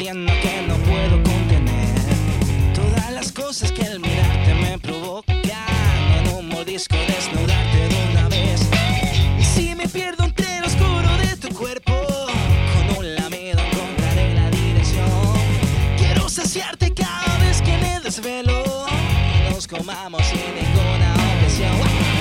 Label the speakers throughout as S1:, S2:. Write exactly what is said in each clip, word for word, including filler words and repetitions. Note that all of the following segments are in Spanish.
S1: ardiendo que no puedo contener. Todas las cosas que al mirarte me provocan, en un mordisco desnudarte de una vez. Y si me pierdo entre el oscuro de tu cuerpo, con un lamido encontraré la dirección. Quiero saciarte cada vez que me desvelo y nos comamos sin ninguna objeción.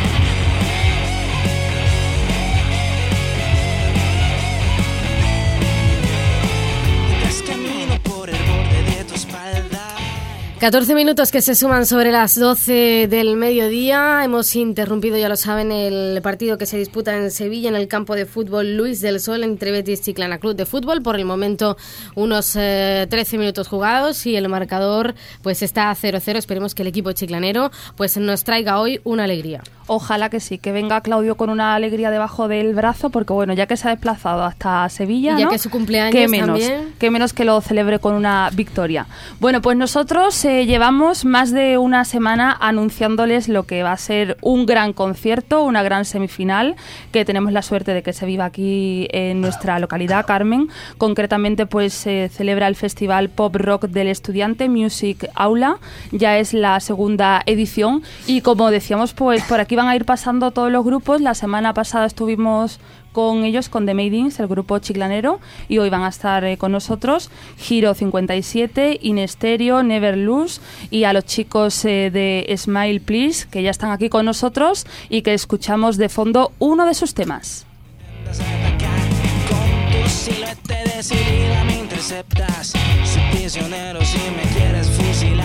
S1: Camino por el borde de tu espalda.
S2: catorce minutos que se suman sobre las doce del mediodía. Hemos interrumpido, ya lo saben, el partido que se disputa en Sevilla en el campo de fútbol Luis del Sol entre Betis Chiclana Club de Fútbol. Por el momento unos eh, trece minutos jugados y el marcador pues está a cero cero. Esperemos que el equipo chiclanero pues nos traiga hoy una alegría.
S3: Ojalá que sí, que venga Claudio con una alegría debajo del brazo, porque bueno, ya que se ha desplazado hasta Sevilla,
S2: y ya
S3: ¿no?
S2: que es su cumpleaños
S3: qué menos,
S2: también.
S3: Qué menos que lo celebre con una victoria. Bueno, pues nosotros eh, llevamos más de una semana anunciándoles lo que va a ser un gran concierto, una gran semifinal, que tenemos la suerte de que se viva aquí en nuestra localidad, Carmen. Concretamente, pues se celebra el Festival Pop Rock del Estudiante Music Aula. Ya es la segunda edición y como decíamos, pues por aquí van a ir pasando todos los grupos. La semana pasada estuvimos con ellos, con The Maidens, el grupo chiclanero, y hoy van a estar eh, con nosotros Giro cincuenta y siete, Inestereo, Never Lose, y a los chicos eh, de Smile Please, que ya están aquí con nosotros y que escuchamos de fondo uno de sus temas.
S1: Con tu silueta decidida me interceptas, soy prisionero si me quieres fusilar.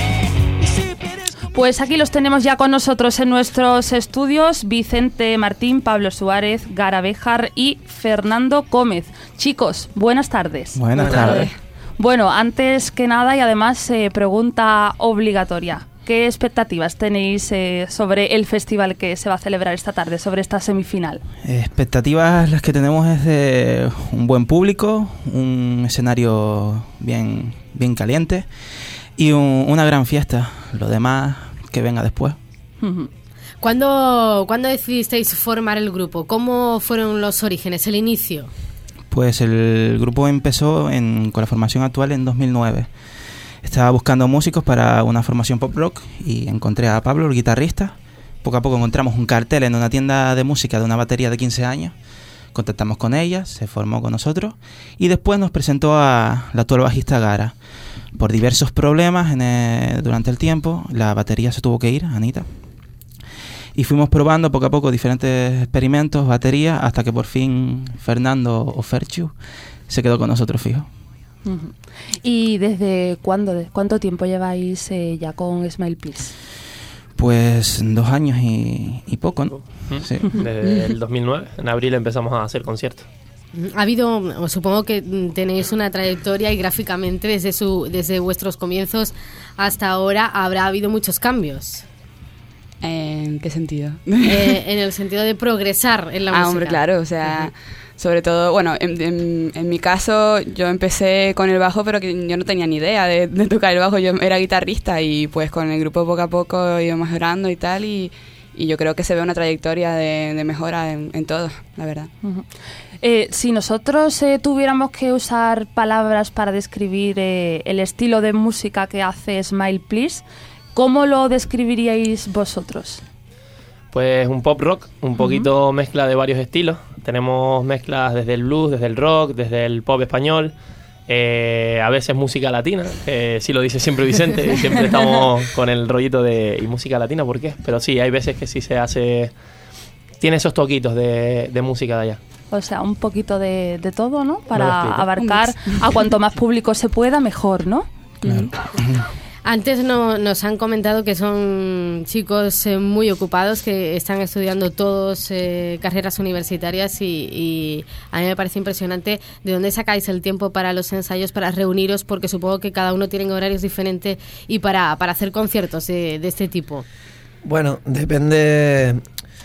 S3: Pues aquí los tenemos ya con nosotros en nuestros estudios, Vicente Martín, Pablo Suárez, Gara Béjar y Fernando Gómez. Chicos, buenas tardes.
S4: Buenas tardes.
S3: Bueno, antes que nada y además eh, pregunta obligatoria. ¿Qué expectativas tenéis eh, sobre el festival que se va a celebrar esta tarde, sobre esta semifinal?
S4: Expectativas las que tenemos es de un buen público, un escenario bien, bien caliente y un, una gran fiesta. Lo demás que venga después.
S3: Uh-huh.
S2: ¿Cuándo, ¿Cuándo decidisteis formar el grupo? ¿Cómo fueron los orígenes, el inicio?
S4: Pues el grupo empezó en, con la formación actual en dos mil nueve. Estaba buscando músicos para una formación pop rock y encontré a Pablo, el guitarrista. Poco a poco encontramos un cartel en una tienda de música de una batería de quince años. Contactamos con ella, se formó con nosotros y después nos presentó a la actual bajista Gara. Por diversos problemas en el, durante el tiempo, la batería se tuvo que ir, Anita. Y fuimos probando poco a poco diferentes experimentos, baterías, hasta que por fin Fernando o Ferchu se quedó con nosotros fijo.
S3: Uh-huh. ¿Y desde cuándo, de, cuánto tiempo lleváis eh, ya con Smile Please?
S4: Pues dos años y, y poco, ¿no?
S5: ¿Mm?
S4: Sí.
S5: Desde el dos mil nueve, en abril empezamos a hacer conciertos.
S2: Ha habido, supongo que tenéis una trayectoria y gráficamente desde su desde vuestros comienzos hasta ahora habrá habido muchos cambios.
S6: ¿En qué sentido?
S2: Eh, en el sentido de progresar en la
S6: ah,
S2: música.
S6: Ah, hombre, claro, o sea, uh-huh. Sobre todo, bueno, en, en, en mi caso yo empecé con el bajo, pero que yo no tenía ni idea de, de tocar el bajo, yo era guitarrista y pues con el grupo poco a poco iba mejorando y tal y... Y yo creo que se ve una trayectoria de, de mejora en, en todo, la verdad.
S3: Uh-huh. Eh, si nosotros eh, tuviéramos que usar palabras para describir eh, el estilo de música que hace Smile Please, ¿cómo lo describiríais vosotros?
S5: Pues un pop rock, un poquito uh-huh. mezcla de varios estilos. Tenemos mezclas desde el blues, desde el rock, desde el pop español. Eh, a veces música latina, eh, sí lo dice siempre Vicente, siempre estamos con el rollito de y música latina, ¿por qué? Pero sí, hay veces que sí se hace, tiene esos toquitos de, de música de allá.
S3: O sea, un poquito de, de todo, ¿no? Para abarcar a cuanto más público se pueda, mejor, ¿no?
S4: Claro.
S2: Antes no, nos han comentado que son chicos eh, muy ocupados, que están estudiando todos eh, carreras universitarias y, y a mí me parece impresionante de dónde sacáis el tiempo para los ensayos, para reuniros, porque supongo que cada uno tiene horarios diferentes y para, para hacer conciertos de, de este tipo.
S7: Bueno, depende...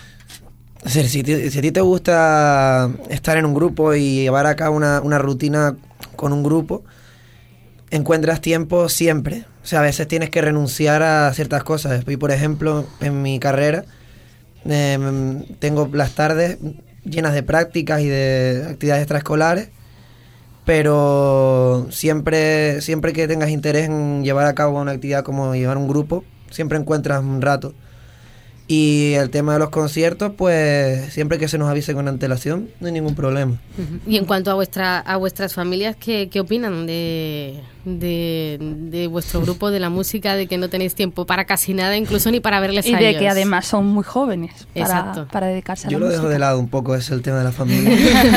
S7: Es decir, si, te, si a ti te gusta estar en un grupo y llevar a cabo una, una rutina con un grupo, encuentras tiempo siempre. O sea, a veces tienes que renunciar a ciertas cosas. Y por ejemplo, en mi carrera eh, tengo las tardes llenas de prácticas y de actividades extraescolares pero siempre, siempre que tengas interés en llevar a cabo una actividad como llevar un grupo, siempre encuentras un rato. Y el tema de los conciertos, pues siempre que se nos avise con antelación, no hay ningún problema.
S2: Uh-huh. Y en cuanto a vuestra a vuestras familias, ¿qué, qué opinan de, de, de vuestro grupo, de la música, de que no tenéis tiempo para casi nada, incluso ni para verles
S3: y
S2: a
S3: de
S2: ellos?
S3: que además son muy jóvenes para,
S2: Exacto.
S3: para dedicarse a
S7: Yo
S3: la
S7: lo
S3: música.
S7: dejo de lado un poco, es el tema de la familia.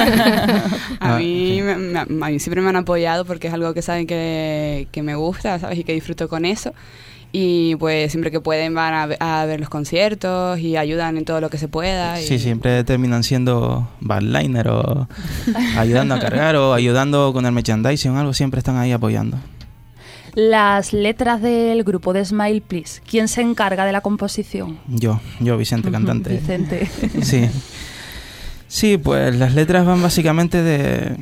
S6: A
S4: Ah,
S6: mí,
S4: sí.
S6: me, me- a mí siempre me han apoyado porque es algo que saben que, que me gusta, ¿sabes? Y que disfruto con eso. Y pues siempre que pueden van a, ve- a ver los conciertos y ayudan en todo lo que se pueda. Y
S4: Sí, siempre terminan siendo badliner o ayudando a cargar o ayudando con el merchandising o algo, siempre están ahí apoyando.
S3: Las letras del grupo de Smile Please, ¿quién se encarga de la composición?
S4: Yo, yo Vicente, cantante.
S3: Vicente.
S4: Sí. Sí, pues las letras van básicamente de...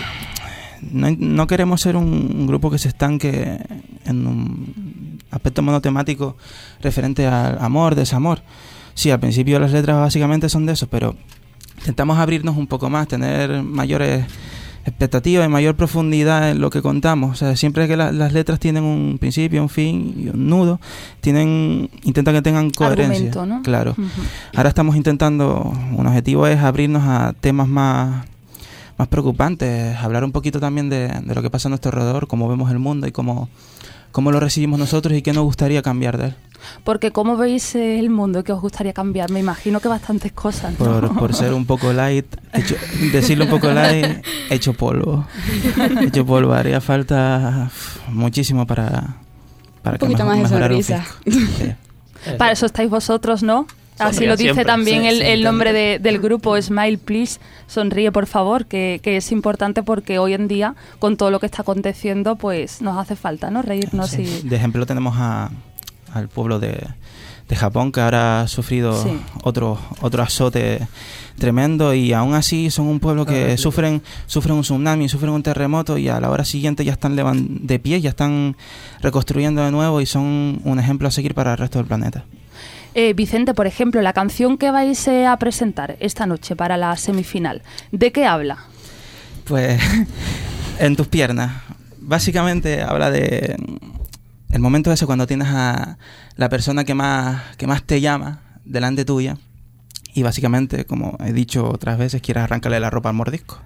S4: No, no queremos ser un, un grupo que se estanque en un aspecto monotemático referente al amor, desamor. Sí, al principio las letras básicamente son de eso, pero intentamos abrirnos un poco más, tener mayores expectativas y mayor profundidad en lo que contamos. O sea, siempre que la- las letras tienen un principio, un fin y un nudo, tienen intentan que tengan coherencia.
S3: Argumento, ¿no?
S4: Claro.
S3: Ujú.
S4: Ahora estamos intentando, un objetivo es abrirnos a temas más, más preocupantes, hablar un poquito también de, de lo que pasa a nuestro alrededor, cómo vemos el mundo y cómo, cómo lo recibimos nosotros y qué nos gustaría cambiar de él.
S3: Porque ¿cómo veis eh, el mundo que os gustaría cambiar? Me imagino que bastantes cosas, ¿no?
S4: Por, por ser un poco light, hecho, decirlo un poco light, hecho polvo. Hecho polvo, haría falta uf, muchísimo para, para
S6: Un poquito
S4: mejo-
S6: más de
S4: mejorar un
S6: sonrisa.
S4: fisco. Sí.
S3: Para eso estáis vosotros, ¿no? Así
S5: Sonríe
S3: lo dice
S5: siempre.
S3: también
S7: Sí,
S3: el,
S7: sí,
S3: el nombre
S7: intento.
S3: de- del grupo, Smile Please, sonríe por favor, que, que es importante porque hoy en día, con todo lo que está aconteciendo, pues nos hace falta, ¿no? Reírnos
S4: Sí.
S3: y...
S4: De ejemplo tenemos a, al pueblo de, de Japón, que ahora ha sufrido
S3: Sí.
S4: otro otro azote tremendo, y aún así son un pueblo que
S7: Ah,
S4: sufren sufren un tsunami, sufren un terremoto, y a la hora siguiente ya están levan- de pie, ya están reconstruyendo de nuevo y son un ejemplo a seguir para el resto del planeta.
S3: Eh, Vicente, por ejemplo, la canción que vais eh, a presentar esta noche para la semifinal, ¿de qué habla?
S4: Pues en tus piernas. Básicamente habla de el momento ese cuando tienes a la persona que más, que más te llama delante tuya, y básicamente, como he dicho otras veces, quieres arrancarle la ropa al mordisco.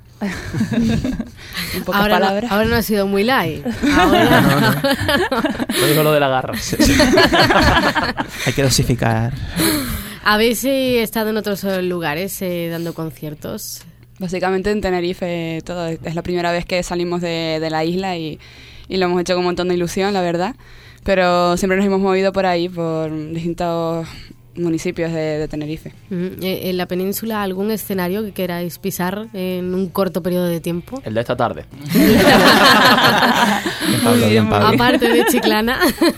S6: en pocas
S2: Ahora no,
S6: palabras.
S2: ahora no ha sido muy light. Ahora...
S5: Lo digo lo de la garra.
S4: Hay que dosificar.
S2: ¿Habéis eh, estado en otros eh, lugares eh, dando conciertos?
S6: Básicamente en Tenerife todo es es la primera vez que salimos de, de la isla y, y lo hemos hecho con un montón de ilusión, la verdad. Pero siempre nos hemos movido por ahí, por distintos municipios de, de Tenerife.
S2: Ujú. Eh, ¿En la península algún escenario que queráis pisar en un corto periodo de tiempo?
S5: El de esta tarde.
S4: Bien, Pablo, bien, Pablo.
S2: Aparte de Chiclana.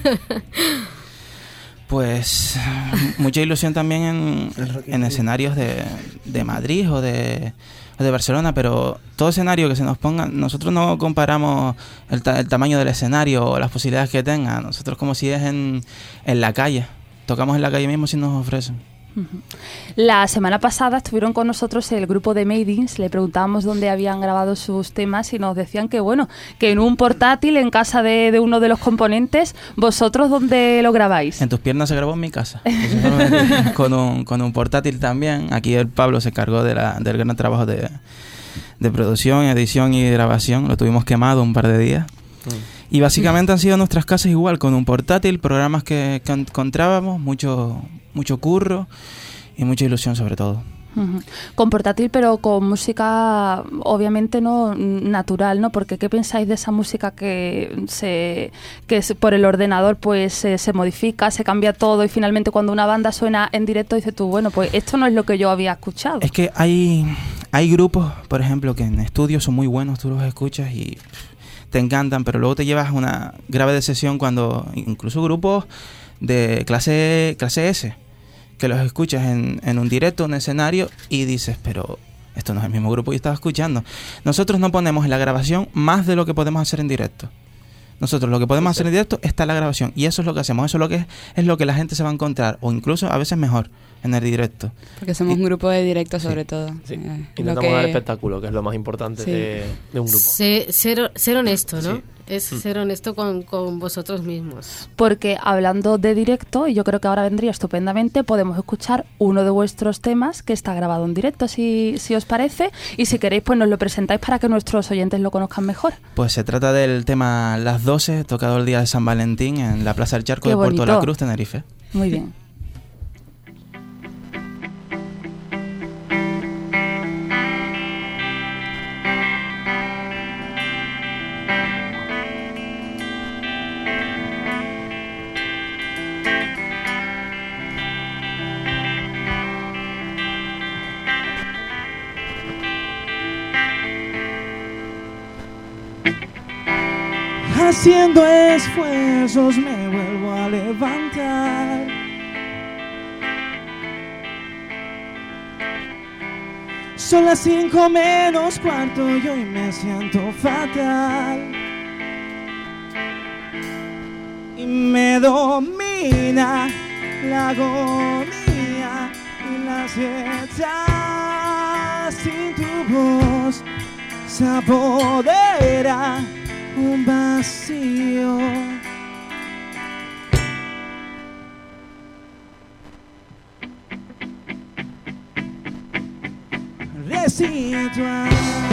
S4: Pues mucha ilusión también en,
S7: El Rock in
S4: en
S7: Rio.
S4: escenarios de, de Madrid o de, o de Barcelona, pero todo escenario que se nos ponga, nosotros no comparamos el, ta- el tamaño del escenario o las posibilidades que tenga. Nosotros, como si es en, en la calle, tocamos en la calle mismo si nos ofrecen.
S3: La semana pasada estuvieron con nosotros el grupo de Maidens, le preguntábamos dónde habían grabado sus temas y nos decían que bueno, que en un portátil en casa de, de uno de los componentes. ¿Vosotros dónde lo grabáis?
S4: En tus piernas se grabó en mi casa. Entonces, con, un, con un portátil también. Aquí el Pablo se encargó de la, del gran trabajo de, de producción, edición y grabación. Lo tuvimos quemado un par de días. Y básicamente han sido nuestras casas igual, con un portátil, programas que, que encontrábamos, mucho, mucho curro y mucha ilusión sobre todo.
S3: Ujú. Con portátil, pero con música obviamente no natural, ¿no? Porque ¿qué pensáis de esa música que se que se- por el ordenador pues se, se modifica, se cambia todo y finalmente cuando una banda suena en directo dices tú, bueno, pues esto no es lo que yo había escuchado?
S4: Es que hay, hay grupos, por ejemplo, que en estudio son muy buenos, tú los escuchas y te encantan, pero luego te llevas una grave decepción cuando incluso grupos de clase clase S, que los escuchas en, en un directo, un escenario, y dices, pero esto no es el mismo grupo que estaba escuchando. Nosotros no ponemos en la grabación más de lo que podemos hacer en directo. Nosotros lo que podemos hacer en directo está la grabación, y eso es lo que hacemos, eso es lo que es, es lo que la gente se va a encontrar, o incluso a veces mejor en el directo.
S6: Porque somos
S4: y,
S6: un grupo de directo sobre
S4: sí,
S6: todo.
S5: Sí.
S6: Eh,
S5: Intentamos
S6: que...
S5: dar espectáculo, que es lo más importante
S6: sí.
S5: de, de un grupo.
S2: Se, ser, ser honesto, ¿no?
S5: Sí.
S2: Es
S5: Mm.
S2: ser honesto con, con vosotros mismos.
S3: Porque hablando de directo, y yo creo que ahora vendría estupendamente, podemos escuchar uno de vuestros temas que está grabado en directo, si, si os parece, y si queréis pues nos lo presentáis para que nuestros oyentes lo conozcan mejor.
S4: Pues se trata del tema Las doce, tocado el día de San Valentín en la Plaza del Charco
S3: Qué
S4: de Puerto
S3: bonito.
S4: La Cruz, Tenerife.
S3: Muy bien.
S1: Haciendo esfuerzos me vuelvo a levantar. Son las cinco menos cuarto y hoy me siento fatal. Y me domina la agonía y la ansiedad. Sin tu voz se apodera un vacío. Residual.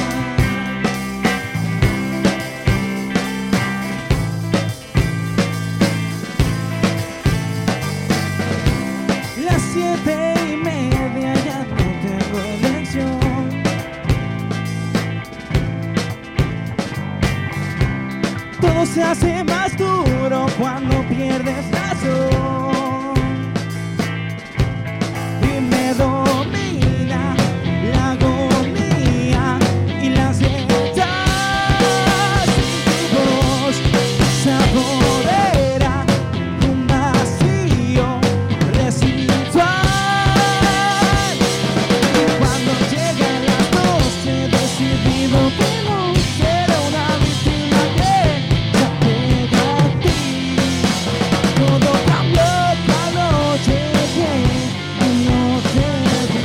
S1: Las siete y media ya no tengo elección. Todo se hace más duro cuando pierdes razón. Y me domina la agonía y la ansiedad. Sin tu voz se apodera un vacío residual. Y cuando llegan las doce decidido que no será una víctima que se apega a ti. Todo cambió la noche que no te vi.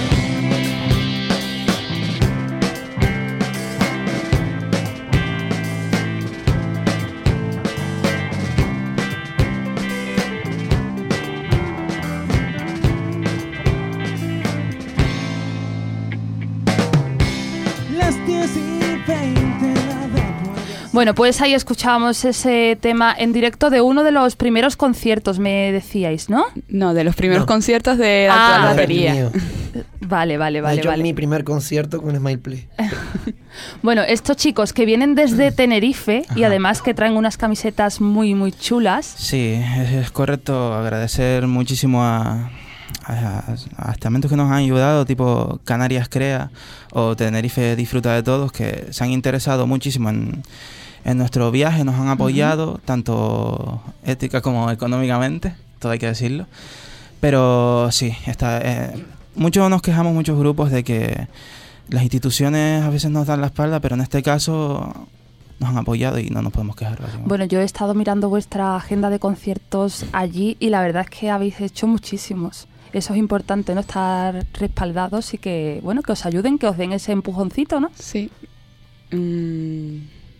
S1: Las diez y veinte nada puede.
S3: Bueno, pues ahí escuchábamos ese tema en directo de uno de los primeros conciertos, me decíais, ¿no?
S6: No, de los primeros
S7: No.
S6: conciertos de la
S3: Ah,
S6: actual
S3: no,
S7: el
S6: batería.
S7: mío.
S3: Vale, vale,
S7: De
S3: vale,
S7: hecho,
S3: vale.
S7: mi primer concierto con Smile Play.
S3: Bueno, estos chicos que vienen desde Tenerife y
S4: Ajá.
S3: además que traen unas camisetas muy, muy chulas.
S4: Sí, es, es correcto. Agradecer muchísimo a, a, a estamentos que nos han ayudado, tipo Canarias Crea o Tenerife Disfruta de Todos, que se han interesado muchísimo en, en nuestro viaje, nos han apoyado, tanto ética como económicamente, todo hay que decirlo. Pero sí, está, eh, muchos nos quejamos, muchos grupos, de que las instituciones a veces nos dan la espalda, pero en este caso nos han apoyado y no nos podemos quejar, básicamente.
S3: Bueno, yo he estado mirando vuestra agenda de conciertos allí y la verdad es que habéis hecho muchísimos. Eso es importante, ¿no? Estar respaldados y que, bueno, que os ayuden, que os den ese empujoncito, ¿no?
S6: Sí. Mm.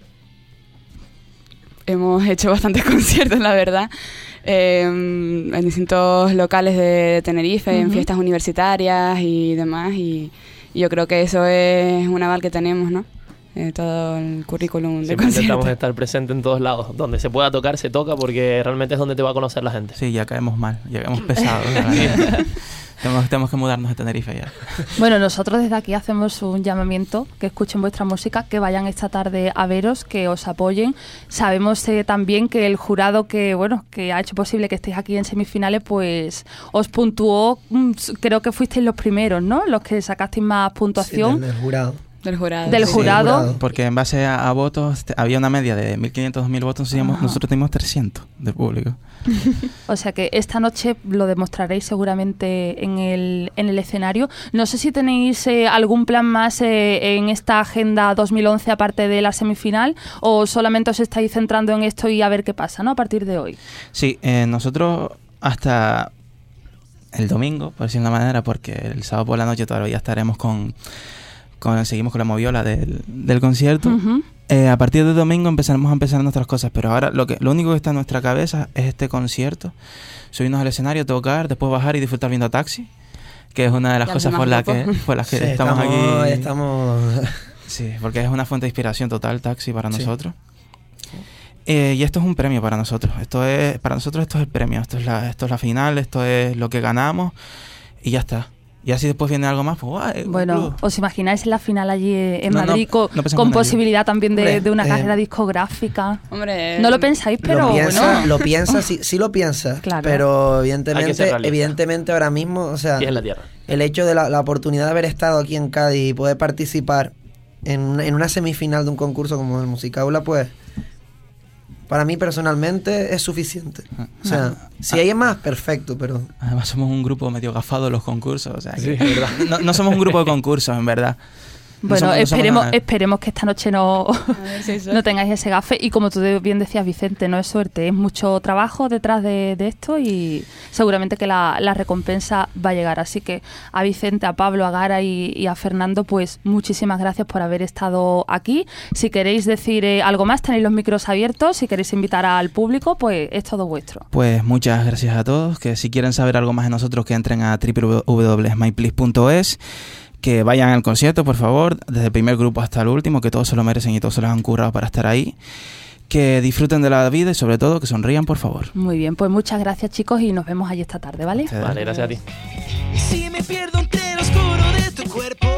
S6: Hemos hecho bastantes conciertos, la verdad, eh, en distintos locales de Tenerife, en
S3: Ujú.
S6: fiestas universitarias y demás, y, y yo creo que eso es un aval que tenemos, ¿no? Eh, todo el currículum de
S5: Siempre intentamos
S6: conciertos.
S5: estar presentes en todos lados. Donde se pueda tocar, se toca, porque realmente es donde te va a conocer la gente.
S4: Sí, ya caemos mal, ya caemos pesados. la verdad. tenemos, tenemos que mudarnos de Tenerife ya.
S3: Bueno, nosotros desde aquí hacemos un llamamiento, que escuchen vuestra música, que vayan esta tarde a veros, que os apoyen. Sabemos eh, también que el jurado que, bueno, que ha hecho posible que estéis aquí en semifinales, pues os puntuó, mm, creo que fuisteis los primeros, ¿no? Los que sacasteis más puntuación.
S7: Sí, del jurado.
S6: Del jurado.
S3: del
S6: sí.
S3: jurado.
S7: jurado.
S4: Porque en base a, a votos te- había una media de mil quinientos, dos mil votos, y
S3: Ajá.
S4: nosotros tenemos trescientos del público.
S3: O sea que esta noche lo demostraréis seguramente en el, en el escenario. No sé si tenéis eh, algún plan más eh, en esta agenda dos mil once aparte de la semifinal, o solamente os estáis centrando en esto y a ver qué pasa, ¿no? A partir de hoy.
S4: Sí, eh, nosotros hasta el domingo, por decirlo de una manera, porque el sábado por la noche todavía estaremos con, con seguimos con la moviola del, del concierto.
S3: Ujú.
S4: Eh, a partir de domingo empezaremos a empezar nuestras cosas, pero ahora lo que lo único que está en nuestra cabeza es este concierto, subirnos al escenario, tocar, después bajar y disfrutar viendo Taxi, que es una de las
S6: Ya
S4: cosas
S6: me
S4: por las que
S6: imagino.
S4: por las que
S7: Sí,
S4: estamos, aquí.
S7: estamos
S4: Sí, porque es una fuente de inspiración total Taxi para
S7: Sí.
S4: nosotros. Eh, y esto es un premio para nosotros. Esto es para nosotros esto es el premio. Esto es la esto es la final. Esto es lo que ganamos y ya está. Y así después viene algo más. Pues, guay, un
S3: Bueno,
S4: club.
S3: ¿os imagináis en la final allí eh, en
S4: No, no,
S3: Madrid co-
S4: no pensamos
S3: con
S4: en ello.
S3: posibilidad también de,
S7: Hombre,
S3: de una
S7: eh,
S3: carrera discográfica?
S6: Hombre,
S3: No lo pensáis, pero
S7: lo piensa,
S3: bueno.
S7: lo piensa, sí, sí lo piensa,
S3: Claro.
S7: pero
S5: Hay que
S7: evidentemente,
S5: ser realista.
S7: evidentemente ahora mismo, o sea,
S5: Y es en la tierra.
S7: el hecho de la, la oportunidad de haber estado aquí en Cádiz y poder participar en, una- en una semifinal de un concurso como el Musicaula, pues para mí personalmente es suficiente. O sea, si hay más, perfecto, pero
S4: Además somos un grupo medio gafado en los concursos. O sea, que-
S5: Sí, es verdad.
S4: no, no somos un grupo de concursos, en verdad. No
S3: Bueno,
S4: somos- no somos
S3: esperemos,
S4: nada.
S3: esperemos que esta noche no,
S6: A ver si eso-
S3: no tengáis ese gafe. Y como tú de- bien decías, Vicente, no es suerte, es mucho trabajo detrás de, de esto y seguramente que la, la recompensa va a llegar. Así que a Vicente, a Pablo, a Gara y, y a Fernando, pues muchísimas gracias por haber estado aquí. Si queréis decir eh, algo más, tenéis los micros abiertos. Si queréis invitar al público, pues es todo vuestro.
S4: Pues muchas gracias a todos. Que si quieren saber algo más de nosotros, que entren a doble u doble u doble u punto my place punto es. Que vayan al concierto, por favor, desde el primer grupo hasta el último, que todos se lo merecen y todos se los han currado para estar ahí. Que disfruten de la vida y sobre todo que sonrían, por favor.
S3: Muy bien, pues muchas gracias, chicos, y nos vemos allí esta tarde, ¿vale?
S4: Ustedes.
S5: Vale, gracias a ti.
S1: Y si me pierdo entre lo oscuro de tu cuerpo,